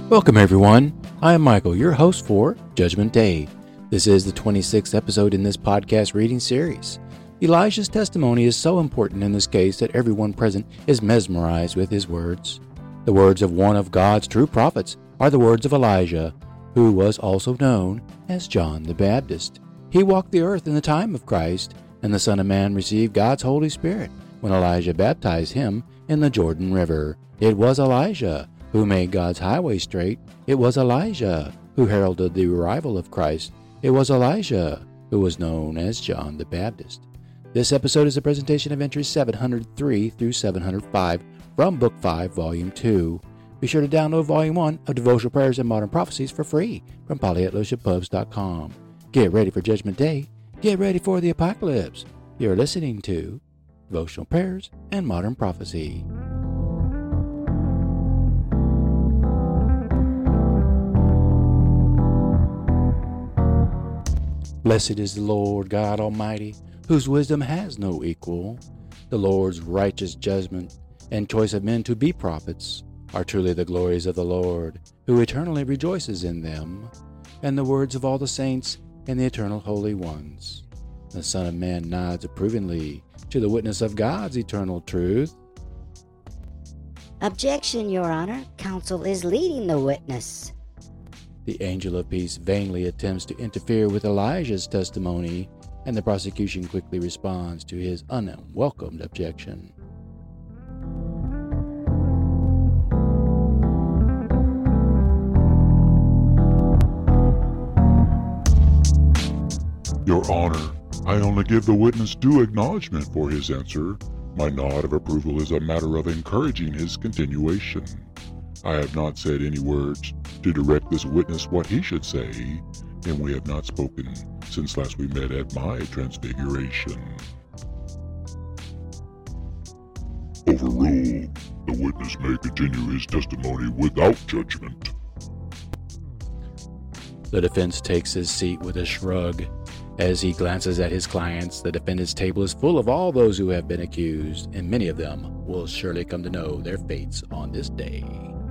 Welcome everyone, I am Michael, your host for Judgment Day. This is the 26th episode in this podcast reading series. Elijah's testimony is so important in this case that everyone present is mesmerized with his words. The words of one of God's true prophets are the words of Elijah, who was also known as John the Baptist. He walked the earth in the time of Christ, and the Son of Man received God's Holy Spirit when Elijah baptized him in the Jordan River. It was Elijah who made God's highway straight. It was Elijah who heralded the arrival of Christ. It was Elijah who was known as John the Baptist. This episode is a presentation of entries 703 through 705 from Book 5, Volume 2. Be sure to download Volume 1 of Devotional Prayers and Modern Prophecies for free from polyatloshipubs.com. Get ready for Judgment Day. Get ready for the apocalypse. You're listening to Devotional Prayers and Modern Prophecy. Blessed is the Lord God Almighty, whose wisdom has no equal. The Lord's righteous judgment and choice of men to be prophets are truly the glories of the Lord, who eternally rejoices in them, and the words of all the saints and the eternal holy ones. The Son of Man nods approvingly to the witness of God's eternal truth. Objection, Your Honor. Counsel is leading the witness. The angel of peace vainly attempts to interfere with Elijah's testimony, and the prosecution quickly responds to his unwelcomed objection. Your Honor, I only give the witness due acknowledgement for his answer. My nod of approval is a matter of encouraging his continuation. I have not said any words to direct this witness what he should say, and we have not spoken since last we met at my transfiguration. Overruled. The witness may continue his testimony without judgment. The defense takes his seat with a shrug. As he glances at his clients, the defendant's table is full of all those who have been accused, and many of them will surely come to know their fates on this day.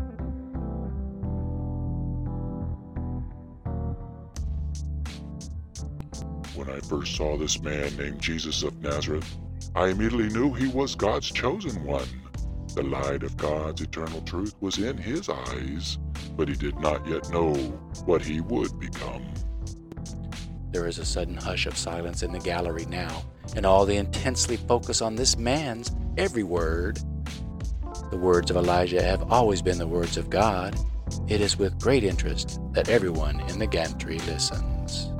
When I first saw this man named Jesus of Nazareth, I immediately knew he was God's chosen one. The light of God's eternal truth was in his eyes, but he did not yet know what he would become. There is a sudden hush of silence in the gallery now, and all they intensely focus on this man's every word. The words of Elijah have always been the words of God. It is with great interest that everyone in the gantry listens.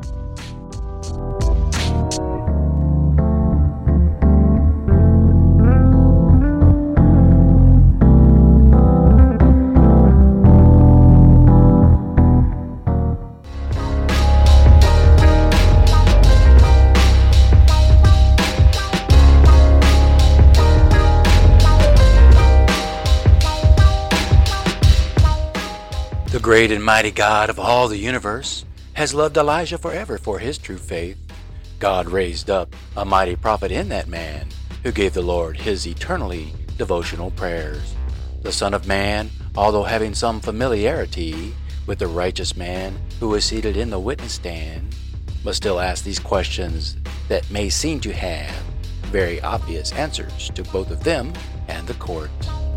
The great and mighty God of all the universe has loved Elijah forever for his true faith. God raised up a mighty prophet in that man who gave the Lord his eternally devotional prayers. The Son of Man, although having some familiarity with the righteous man who is seated in the witness stand, must still ask these questions that may seem to have very obvious answers to both of them and the court.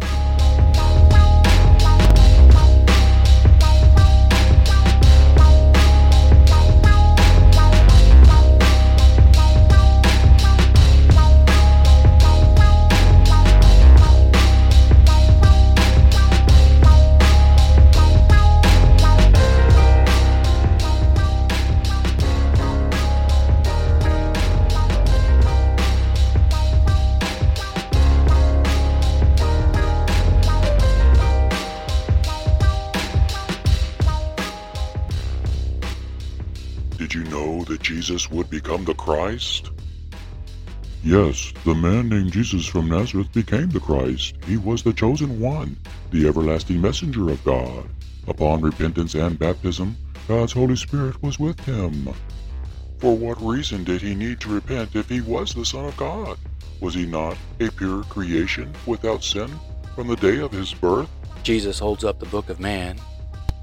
Did you know that Jesus would become the Christ? Yes, the man named Jesus from Nazareth became the Christ. He was the chosen one, the everlasting messenger of God. Upon repentance and baptism, God's Holy Spirit was with him. For what reason did he need to repent if he was the Son of God? Was he not a pure creation without sin from the day of his birth? Jesus holds up the book of man.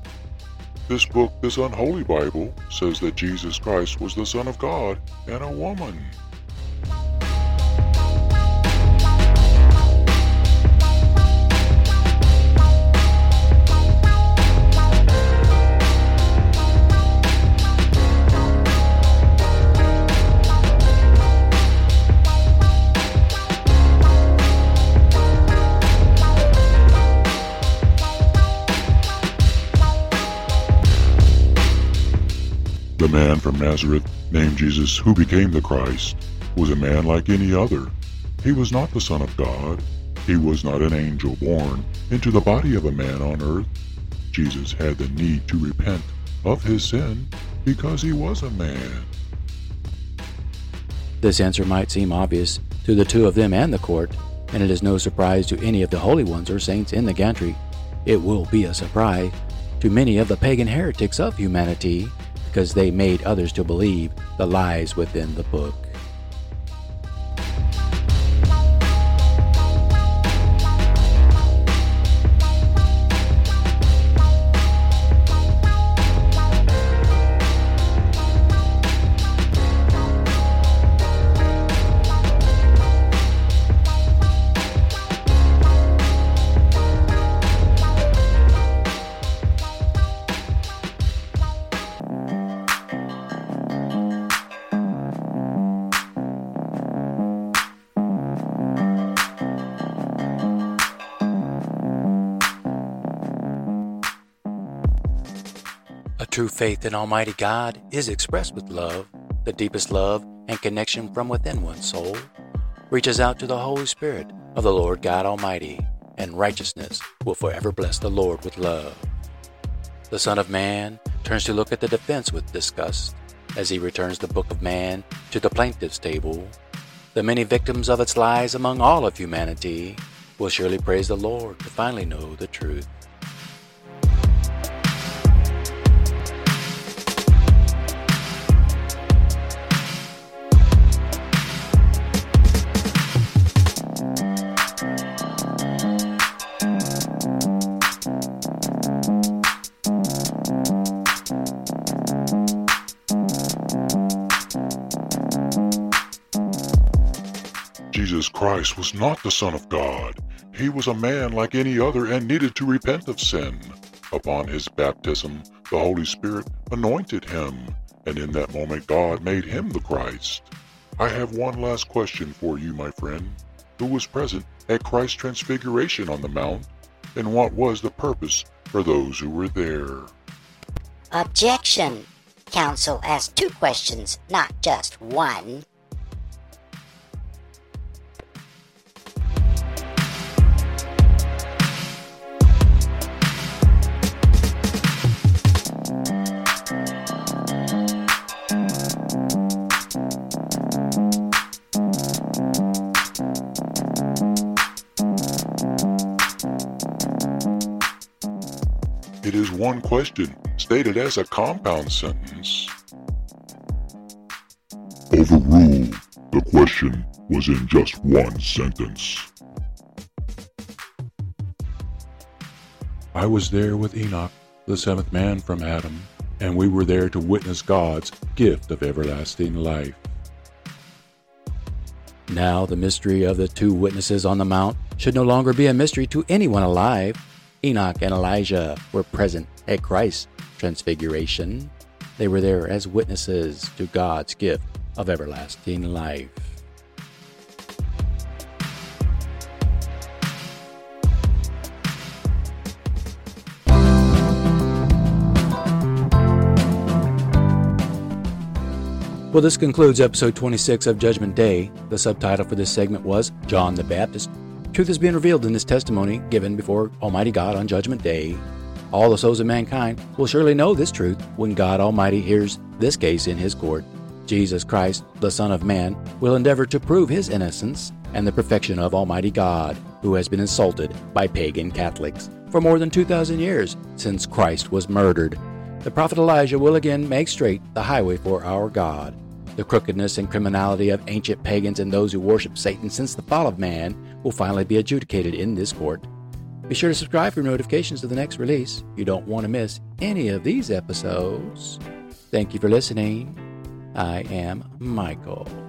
This book, this unholy Bible, says that Jesus Christ was the Son of God and a woman. The man from Nazareth, named Jesus, who became the Christ, was a man like any other. He was not the Son of God. He was not an angel born into the body of a man on earth. Jesus had the need to repent of his sin because he was a man. This answer might seem obvious to the two of them and the court, and it is no surprise to any of the holy ones or saints in the gantry. It will be a surprise to many of the pagan heretics of humanity, because they made others to believe the lies within the book. A true faith in Almighty God is expressed with love. The deepest love and connection from within one's soul reaches out to the Holy Spirit of the Lord God Almighty, and righteousness will forever bless the Lord with love. The Son of Man turns to look at the defense with disgust as he returns the Book of Man to the plaintiff's table. The many victims of its lies among all of humanity will surely praise the Lord to finally know the truth. Jesus Christ was not the Son of God. He was a man like any other and needed to repent of sin. Upon his baptism, the Holy Spirit anointed him, and in that moment God made him the Christ. I have one last question for you, my friend. Who was present at Christ's transfiguration on the mount, and what was the purpose for those who were there? Objection. Counsel asked 2 questions, not just one. It is one question, stated as a compound sentence. Overruled. The question was in just one sentence. I was there with Enoch, the 7th man from Adam, and we were there to witness God's gift of everlasting life. Now the mystery of the 2 witnesses on the mount should no longer be a mystery to anyone alive. Enoch and Elijah were present at Christ's transfiguration. They were there as witnesses to God's gift of everlasting life. Well, this concludes episode 26 of Judgment Day. The subtitle for this segment was John the Baptist. Truth is being revealed in this testimony given before Almighty God on Judgment Day. All the souls of mankind will surely know this truth when God Almighty hears this case in His court. Jesus Christ, the Son of Man, will endeavor to prove His innocence and the perfection of Almighty God, who has been insulted by pagan Catholics for more than 2,000 years since Christ was murdered. The prophet Elijah will again make straight the highway for our God. The crookedness and criminality of ancient pagans and those who worship Satan since the fall of man will finally be adjudicated in this court. Be sure to subscribe for notifications of the next release. You don't want to miss any of these episodes. Thank you for listening. I am Michael.